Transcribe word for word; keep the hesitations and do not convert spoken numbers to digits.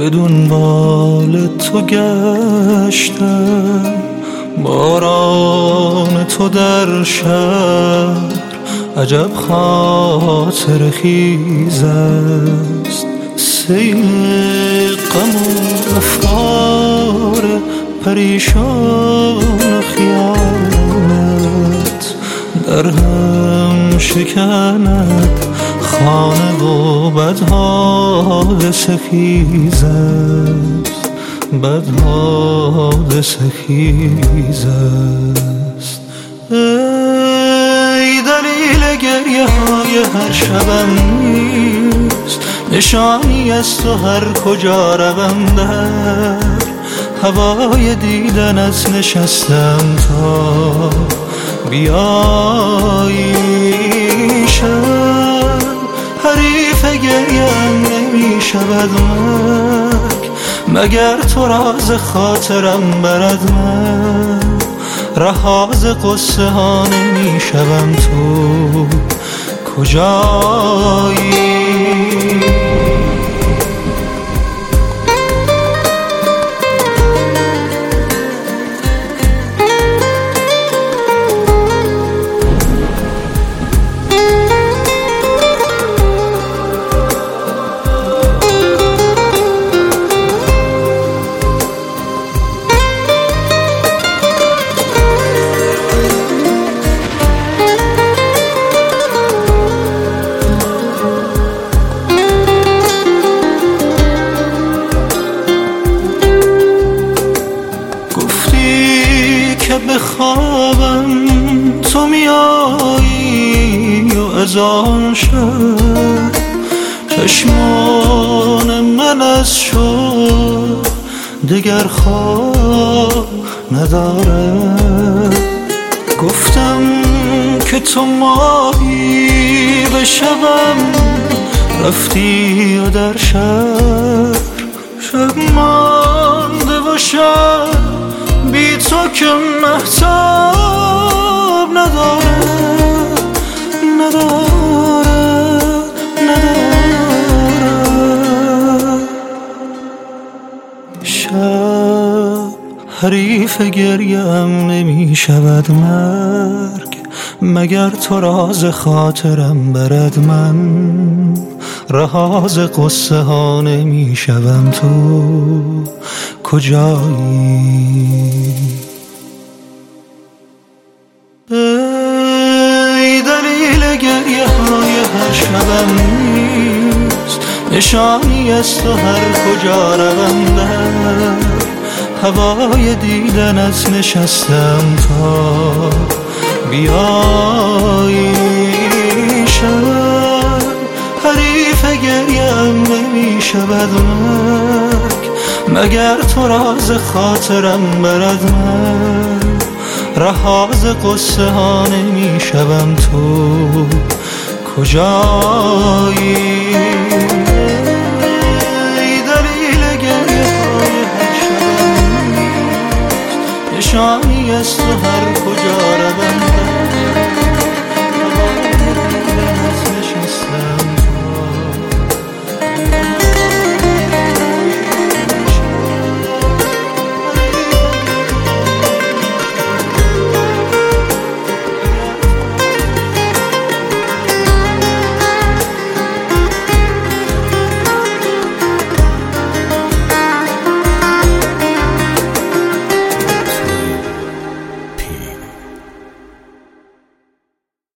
به دنبال تو گشتم، باران تو در شهر عجب خاطر خیز است. سیل غم و افکار پریشان خیالت در هم شکند خانه و بدحادث خیز است، بدحادث خیز است. ای دلیل گریه های هر شبم نیست، نشانی از تو هر کجا روم در هوای دیدنت نشستم تا بیایی شب. حریف گریم نمی شود مرگ مگر تو راز خاطرم برد من، رها ز قصه ها نمی شوم تو کجایی. که به خوابم تو میایی و از آن شب چشمان من از شوق دگر خواب ندارد. گفتم که تو ماهی به شبم رفتی و در شهر شب مانده و شب بی تو که مهتاب نداره نداره نداره. شب حریف گریم نمی شود مرگ مگر تو راز خاطرم برد من، رها ز قصه ها نمی شوم تو کجایی. ای دلیل گریه های هر شبم نیست، نشانی از تو هر کجا روم در هوای دیدنت نشستم تا بیایی شب. حریف گریم نمی شود مرگ مگر تو راز خاطرم برد من، رها ز قصه ها نمی شوم تو کجایی. ای دلیل گریه های هر شبم نیست، نشانی از تو هر کجا روم